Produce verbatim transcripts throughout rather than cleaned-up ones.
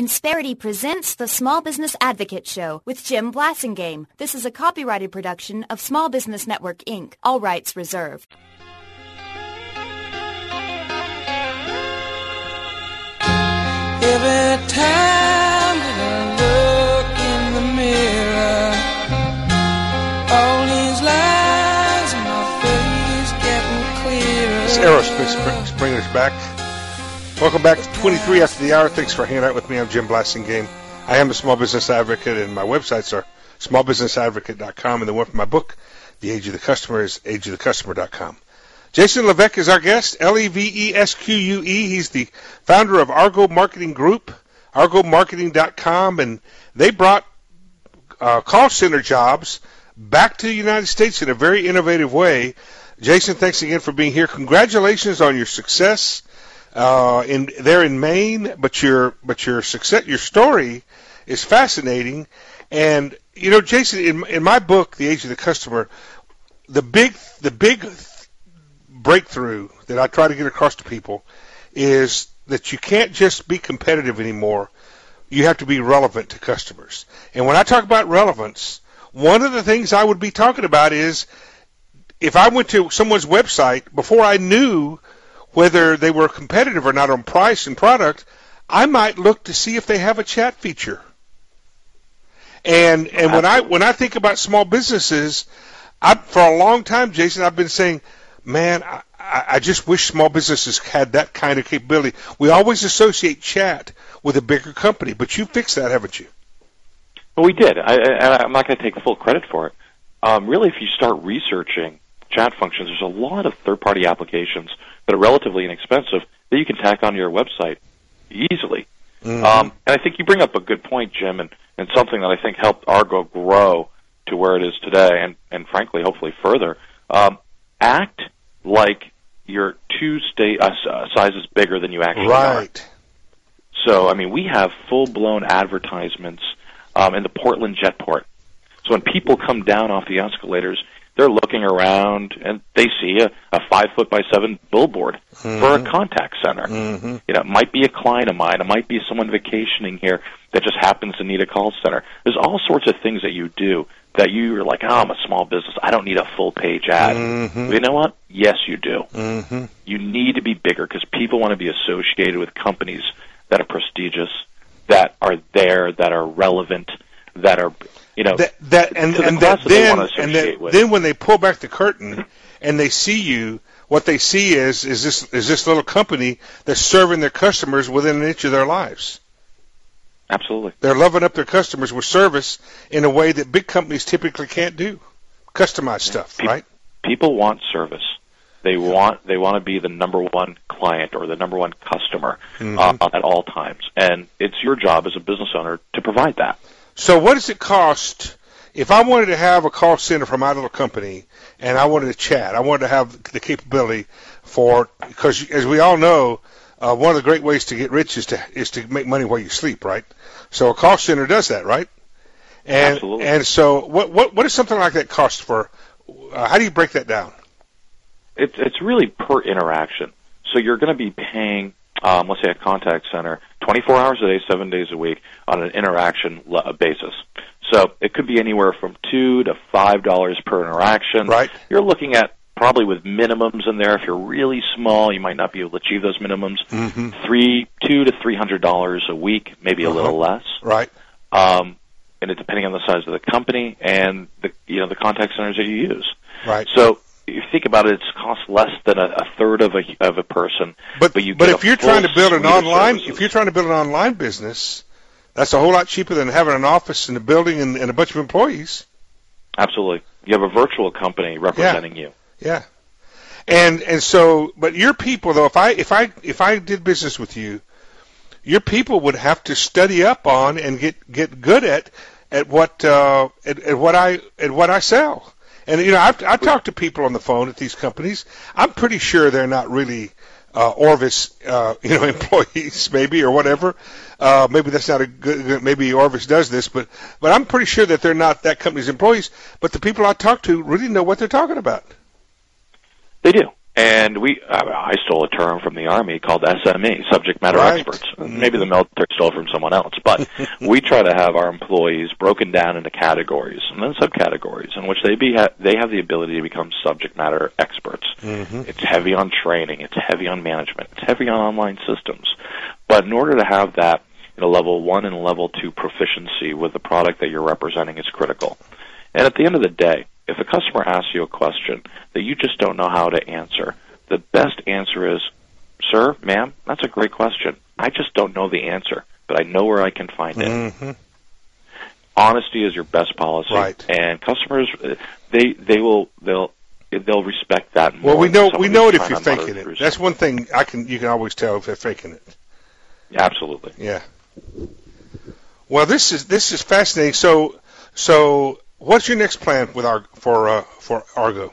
Insperity presents the Small Business Advocate Show with Jim Blasingame. This is a copyrighted production of Small Business Network, Incorporated. All rights reserved. Every time that I look in the mirror, all these lines in my face getting clearer. It's Aerosmith Springer's back. Welcome back to twenty-three after the hour. Thanks for hanging out with me. I'm Jim Blasingame. I am a small business advocate, and my websites are small business advocate dot com, and the one for my book, The Age of the Customer, is age of the customer dot com. Jason Levesque is our guest, L E V E S Q U E. He's the founder of Argo Marketing Group, argo marketing dot com, and they brought uh, call center jobs back to the United States in a very innovative way. Jason, thanks again for being here. Congratulations on your success uh, in there in Maine, but your but your success, your story is fascinating. And you know, Jason, in in my book, The Age of the Customer, the big the big breakthrough that I try to get across to people is that you can't just be competitive anymore. You have to be relevant to customers. And when I talk about relevance, one of the things I would be talking about is if I went to someone's website before I knew whether they were competitive or not on price and product, I might look to see if they have a chat feature. And and when I when I think about small businesses, I, for a long time, Jason, I've been saying, man, I, I just wish small businesses had that kind of capability. We always associate chat with a bigger company, but you fixed that, haven't you? Well, we did, I, and I'm not going to take full credit for it. Um, really, if you start researching chat functions, there's a lot of third-party applications that are relatively inexpensive that you can tack onto your website easily. Mm-hmm. Um, and I think you bring up a good point, Jim, and, and something that I think helped Argo grow to where it is today, and, and frankly, hopefully further. Um, act like you're two sta- uh, sizes bigger than you actually are. Right. So, I mean, we have full-blown advertisements um, in the Portland Jetport. So when people come down off the escalators, they're looking around and they see a, a five foot by seven billboard mm-hmm. for a contact center. Mm-hmm. You know, it might be a client of mine. It might be someone vacationing here that just happens to need a call center. There's all sorts of things that you do that you're like, oh, I'm a small business. I don't need a full-page ad. Mm-hmm. You know what? Yes, you do. Mm-hmm. You need to be bigger because people want to be associated with companies that are prestigious, that are there, that are relevant, that are, you know, that, that and, to the and class that that they then want to and associate that, with. then when they pull back the curtain and they see you, what they see is is this is this little company that's serving their customers within an inch of their lives. Absolutely. They're loving up their customers with service in a way that big companies typically can't do. Customized stuff, Pe- right? People want service. They want they want to be the number one client or the number one customer mm-hmm. uh, at all times, and it's your job as a business owner to provide that. So, what does it cost if I wanted to have a call center for my little company and I wanted to chat? I wanted to have the capability for because, as we all know, uh, one of the great ways to get rich is to is to make money while you sleep, right? So, a call center does that, right? And, Absolutely. And so, what what what does something like that cost for? Uh, how do you break that down? It's it's really per interaction. So you're going to be paying, um, let's say, a contact center twenty-four hours a day, seven days a week on an interaction le- basis. So it could be anywhere from two to five dollars per interaction. Right. You're looking at probably with minimums in there. If you're really small, you might not be able to achieve those minimums. Mm-hmm. Three, two to three hundred dollars a week, maybe a uh-huh. little less. Right. Um, and it depending on the size of the company and the you know the contact centers that you use. Right. So if you think about it, it's cost less than a, a third of a of a person. But but, you but get if a you're full trying to build an suite of online, services. if you're trying to build an online business, that's a whole lot cheaper than having an office and a building and, and a bunch of employees. Absolutely, you have a virtual company representing yeah. you. Yeah. And and so, but your people though, if I if I if I did business with you, your people would have to study up on and get get good at at what uh, at, at what I at what I sell. And, you know, I've, I've talked to people on the phone at these companies. I'm pretty sure they're not really uh, Orvis, uh, you know, employees maybe or whatever. Uh, maybe that's not a good, maybe Orvis does this, but, but I'm pretty sure that they're not that company's employees. But the people I talk to really know what they're talking about. They do. And we, I stole a term from the Army called S M E, subject matter Right. experts. Maybe the military stole it from someone else, but we try to have our employees broken down into categories and then subcategories in which they be ha- they have the ability to become subject matter experts. Mm-hmm. It's heavy on training, it's heavy on management, it's heavy on online systems. But in order to have that, you know, level one and level two proficiency with the product that you're representing is critical. And at the end of the day, if a customer asks you a question that you just don't know how to answer, the best answer is, sir, ma'am, that's a great question. I just don't know the answer, but I know where I can find it. Mm-hmm. Honesty is your best policy, Right. and customers, they they will they'll they'll respect that more. Well, we than know someone we who's know it if trying you're to mutter faking through it. That's something. one thing I can you can always tell if they're faking it. Absolutely. Yeah. Well, this is this is fascinating. So so what's your next plan with our for uh, for Argo?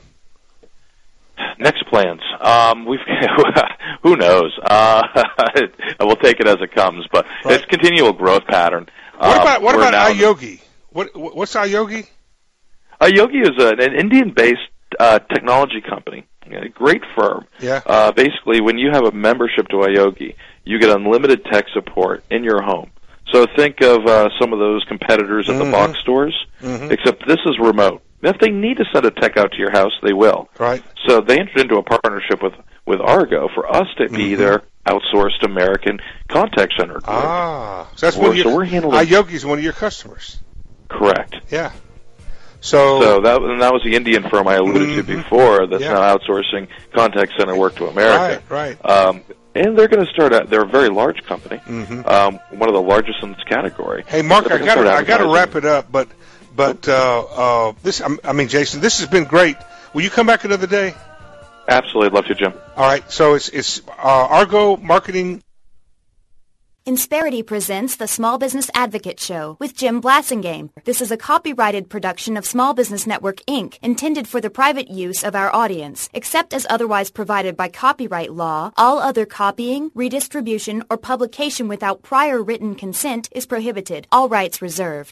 Next plans. Um, we've who knows? Uh, we'll take it as it comes, but Right. it's continual growth pattern. What Um, about what we're about now- iYogi? What what- what's iYogi? iYogi is a, an Indian-based uh, technology company, a great firm. Yeah. Uh, basically, when you have a membership to iYogi, you get unlimited tech support in your home. So think of uh, some of those competitors at Mhm. the box stores, Mhm. except this is remote. If they need to send a tech out to your house, they will. Right. So they entered into a partnership with, with Argo for us to be Mhm. their outsourced American contact center group. Ah, so that's We're- one of so your we're handling- iYogi is one of your customers. Correct. Yeah. So, So that, and that was the Indian firm I alluded to Mhm. before that's Yeah. now outsourcing contact center work to America. right, right. Um, and they're going to start out, they're a very large company, Mhm. um, one of the largest in this category. Hey, Mark, They're I gonna got to start I got to advertising. wrap it up, but but uh, uh, this I I mean, Jason, this has been great. Will you come back another day? Absolutely, I'd love to, Jim. All right. So it's it's uh, Argo Marketing. Insperity presents the Small Business Advocate Show with Jim Blassingame. This is a copyrighted production of Small Business Network, Incorporated, intended for the private use of our audience. Except as otherwise provided by copyright law, all other copying, redistribution, or publication without prior written consent is prohibited. All rights reserved.